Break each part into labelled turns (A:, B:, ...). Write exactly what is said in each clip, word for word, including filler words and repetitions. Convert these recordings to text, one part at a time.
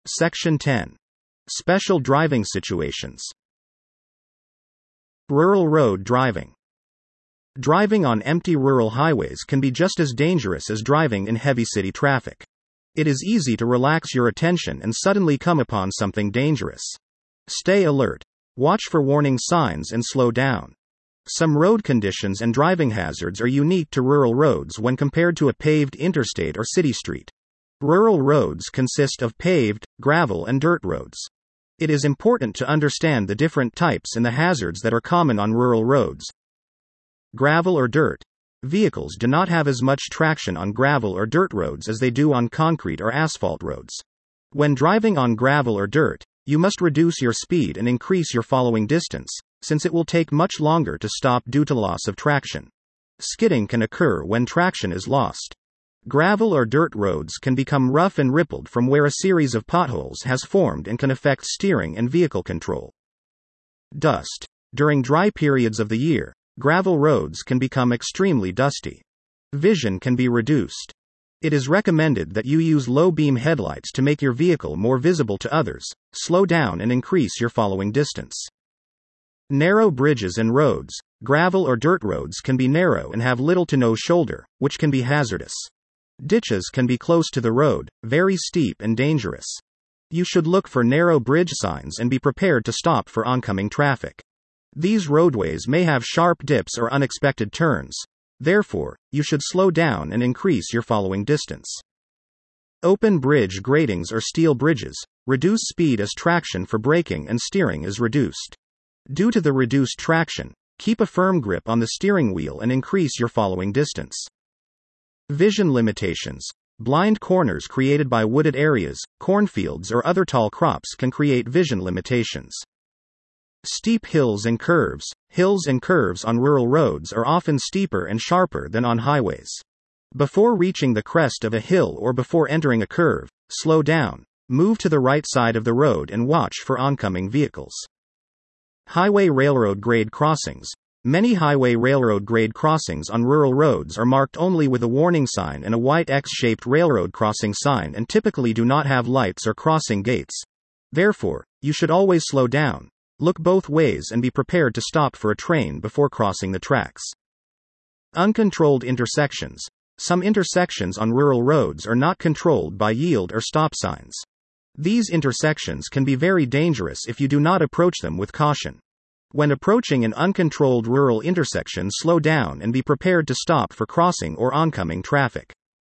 A: Section ten. Special driving situations. Rural road driving. Driving on empty rural highways can be just as dangerous as driving in heavy city traffic. It is easy to relax your attention and suddenly come upon something dangerous. Stay alert. Watch for warning signs and slow down. Some road conditions and driving hazards are unique to rural roads when compared to a paved interstate or city street. Rural roads consist of paved, gravel, and dirt roads. It is important to understand the different types and the hazards that are common on rural roads. Gravel or dirt. Vehicles do not have as much traction on gravel or dirt roads as they do on concrete or asphalt roads. When driving on gravel or dirt, you must reduce your speed and increase your following distance, since it will take much longer to stop due to loss of traction. Skidding can occur when traction is lost. Gravel or dirt roads can become rough and rippled from where a series of potholes has formed and can affect steering and vehicle control. Dust. During dry periods of the year, gravel roads can become extremely dusty. Vision can be reduced. It is recommended that you use low-beam headlights to make your vehicle more visible to others. Slow down and increase your following distance. Narrow bridges and roads. Gravel or dirt roads can be narrow and have little to no shoulder, which can be hazardous. Ditches can be close to the road, very steep and dangerous. You should look for narrow bridge signs and be prepared to stop for oncoming traffic. These roadways may have sharp dips or unexpected turns. Therefore, you should slow down and increase your following distance. Open bridge gratings or steel bridges. Reduce speed as traction for braking and steering is reduced. Due to the reduced traction, keep a firm grip on the steering wheel and increase your following distance. Vision limitations. Blind corners created by wooded areas, cornfields, or other tall crops can create vision limitations. Steep hills and curves. Hills and curves on rural roads are often steeper and sharper than on highways. Before reaching the crest of a hill or before entering a curve, slow down, move to the right side of the road and watch for oncoming vehicles. Highway railroad grade crossings. Many highway railroad grade crossings on rural roads are marked only with a warning sign and a white X-shaped railroad crossing sign and typically do not have lights or crossing gates. Therefore, you should always slow down, look both ways and be prepared to stop for a train before crossing the tracks. Uncontrolled intersections. Some intersections on rural roads are not controlled by yield or stop signs. These intersections can be very dangerous if you do not approach them with caution. When approaching an uncontrolled rural intersection, slow down and be prepared to stop for crossing or oncoming traffic.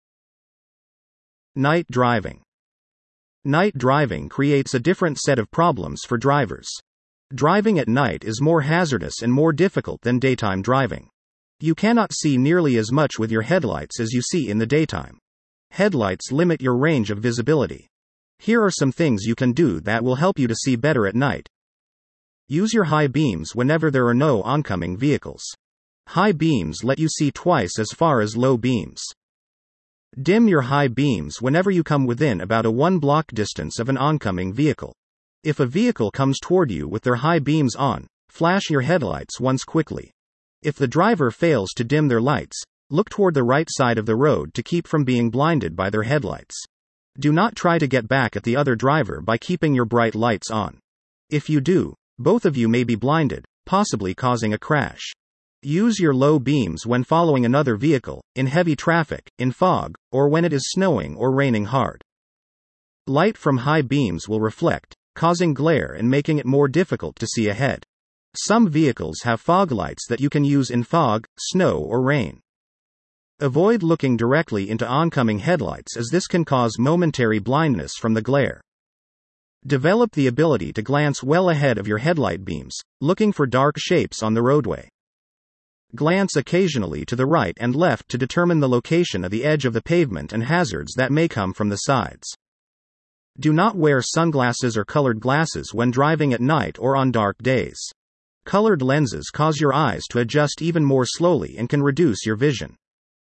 A: Night driving. Night driving creates a different set of problems for drivers. Driving at night is more hazardous and more difficult than daytime driving. You cannot see nearly as much with your headlights as you see in the daytime. Headlights limit your range of visibility. Here are some things you can do that will help you to see better at night. Use your high beams whenever there are no oncoming vehicles. High beams let you see twice as far as low beams. Dim your high beams whenever you come within about a one block distance of an oncoming vehicle. If a vehicle comes toward you with their high beams on, flash your headlights once quickly. If the driver fails to dim their lights, look toward the right side of the road to keep from being blinded by their headlights. Do not try to get back at the other driver by keeping your bright lights on. If you do, both of you may be blinded, possibly causing a crash. Use your low beams when following another vehicle, in heavy traffic, in fog, or when it is snowing or raining hard. Light from high beams will reflect, causing glare and making it more difficult to see ahead. Some vehicles have fog lights that you can use in fog, snow, or rain. Avoid looking directly into oncoming headlights as this can cause momentary blindness from the glare. Develop the ability to glance well ahead of your headlight beams, looking for dark shapes on the roadway. Glance occasionally to the right and left to determine the location of the edge of the pavement and hazards that may come from the sides. Do not wear sunglasses or colored glasses when driving at night or on dark days. Colored lenses cause your eyes to adjust even more slowly and can reduce your vision.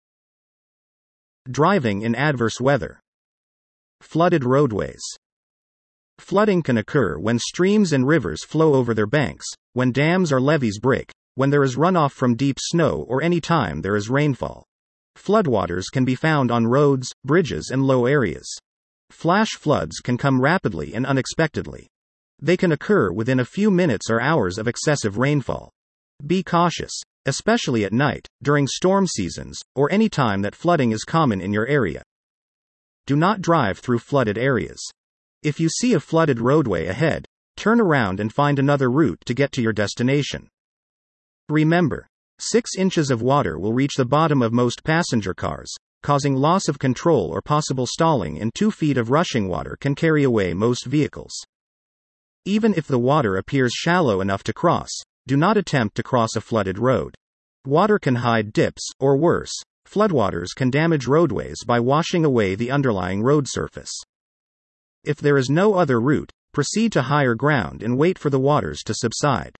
A: Driving in adverse weather. Flooded roadways. Flooding can occur when streams and rivers flow over their banks, when dams or levees break, when there is runoff from deep snow, or any time there is rainfall. Floodwaters can be found on roads, bridges, and low areas. Flash floods can come rapidly and unexpectedly. They can occur within a few minutes or hours of excessive rainfall. Be cautious, especially at night, during storm seasons, or any time that flooding is common in your area. Do not drive through flooded areas. If you see a flooded roadway ahead, turn around and find another route to get to your destination. Remember, six inches of water will reach the bottom of most passenger cars, causing loss of control or possible stalling, and two feet of rushing water can carry away most vehicles. Even if the water appears shallow enough to cross, do not attempt to cross a flooded road. Water can hide dips, or worse, floodwaters can damage roadways by washing away the underlying road surface. If there is no other route, proceed to higher ground and wait for the waters to subside.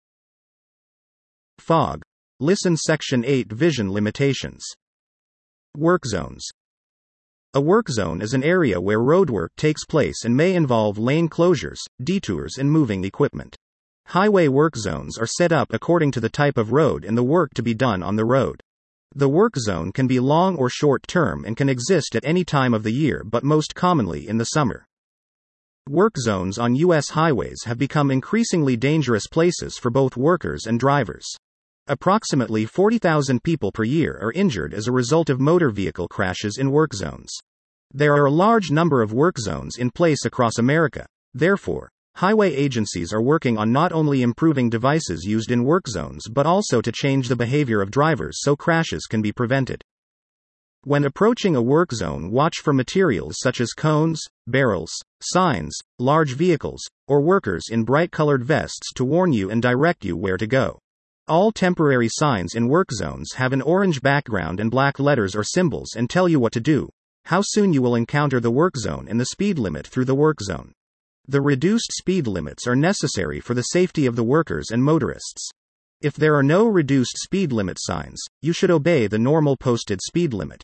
A: Fog. Listen Section eight Vision Limitations. Work zones. A work zone is an area where roadwork takes place and may involve lane closures, detours, and moving equipment. Highway work zones are set up according to the type of road and the work to be done on the road. The work zone can be long or short term and can exist at any time of the year, but most commonly in the summer. Work zones on U S highways have become increasingly dangerous places for both workers and drivers. Approximately forty thousand people per year are injured as a result of motor vehicle crashes in work zones. There are a large number of work zones in place across America. Therefore, highway agencies are working on not only improving devices used in work zones but also to change the behavior of drivers so crashes can be prevented. When approaching a work zone, watch for materials such as cones, barrels, signs, large vehicles, or workers in bright-colored vests to warn you and direct you where to go. All temporary signs in work zones have an orange background and black letters or symbols and tell you what to do, how soon you will encounter the work zone, and the speed limit through the work zone. The reduced speed limits are necessary for the safety of the workers and motorists. If there are no reduced speed limit signs, you should obey the normal posted speed limit.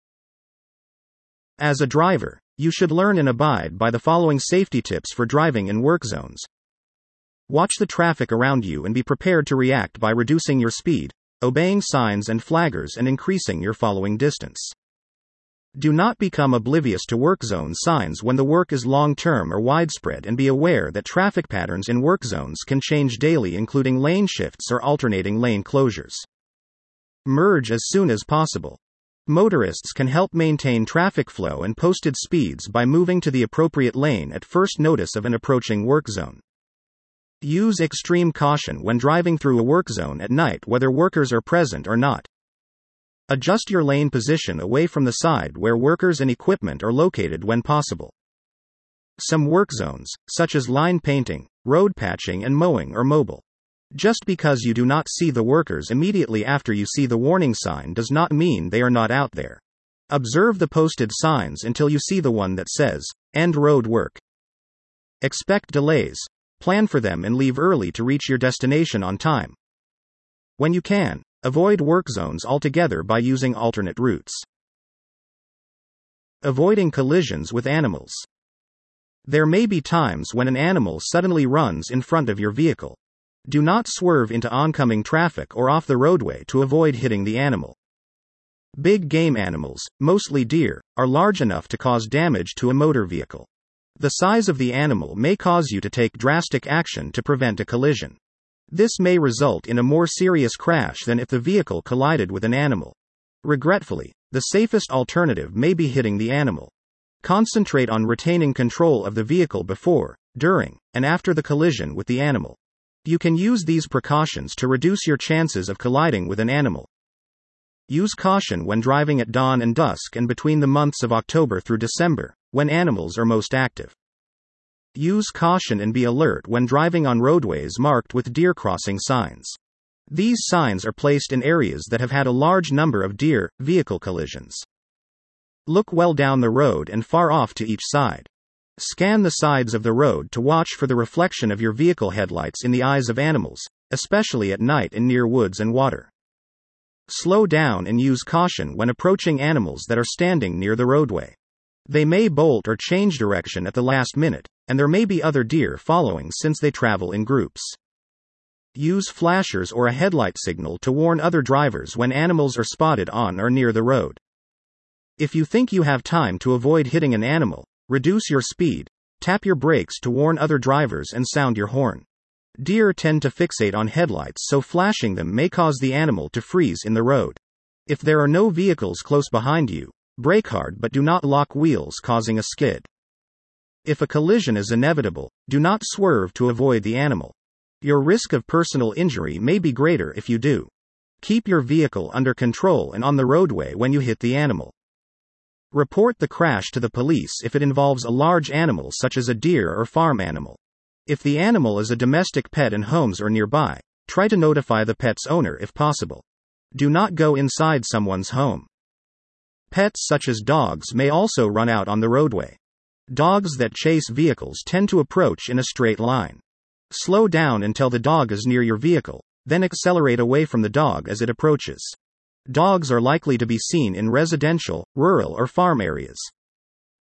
A: As a driver, you should learn and abide by the following safety tips for driving in work zones. Watch the traffic around you and be prepared to react by reducing your speed, obeying signs and flaggers, and increasing your following distance. Do not become oblivious to work zone signs when the work is long-term or widespread, and be aware that traffic patterns in work zones can change daily, including lane shifts or alternating lane closures. Merge as soon as possible. Motorists can help maintain traffic flow and posted speeds by moving to the appropriate lane at first notice of an approaching work zone. Use extreme caution when driving through a work zone at night, whether workers are present or not. Adjust your lane position away from the side where workers and equipment are located when possible. Some work zones, such as line painting, road patching, and mowing, are mobile. Just because you do not see the workers immediately after you see the warning sign does not mean they are not out there. Observe the posted signs until you see the one that says, "End road work." Expect delays. Plan for them and leave early to reach your destination on time. When you can, avoid work zones altogether by using alternate routes. Avoiding collisions with animals. There may be times when an animal suddenly runs in front of your vehicle. Do not swerve into oncoming traffic or off the roadway to avoid hitting the animal. Big game animals, mostly deer, are large enough to cause damage to a motor vehicle. The size of the animal may cause you to take drastic action to prevent a collision. This may result in a more serious crash than if the vehicle collided with an animal. Regretfully, the safest alternative may be hitting the animal. Concentrate on retaining control of the vehicle before, during, and after the collision with the animal. You can use these precautions to reduce your chances of colliding with an animal. Use caution when driving at dawn and dusk and between the months of October through December, when animals are most active. Use caution and be alert when driving on roadways marked with deer crossing signs. These signs are placed in areas that have had a large number of deer vehicle collisions. Look well down the road and far off to each side. Scan the sides of the road to watch for the reflection of your vehicle headlights in the eyes of animals, especially at night and near woods and water. Slow down and use caution when approaching animals that are standing near the roadway. They may bolt or change direction at the last minute, and there may be other deer following since they travel in groups. Use flashers or a headlight signal to warn other drivers when animals are spotted on or near the road. If you think you have time to avoid hitting an animal, Reduce your speed. Tap your brakes to warn other drivers and sound your horn. Deer tend to fixate on headlights, so flashing them may cause the animal to freeze in the road. If there are no vehicles close behind you, brake hard but do not lock wheels, causing a skid. If a collision is inevitable, do not swerve to avoid the animal. Your risk of personal injury may be greater if you do. Keep your vehicle under control and on the roadway when you hit the animal. Report the crash to the police if it involves a large animal such as a deer or farm animal. If the animal is a domestic pet and homes are nearby, try to notify the pet's owner if possible. Do not go inside someone's home. Pets such as dogs may also run out on the roadway. Dogs that chase vehicles tend to approach in a straight line. Slow down until the dog is near your vehicle, then accelerate away from the dog as it approaches. Dogs are likely to be seen in residential, rural, or farm areas.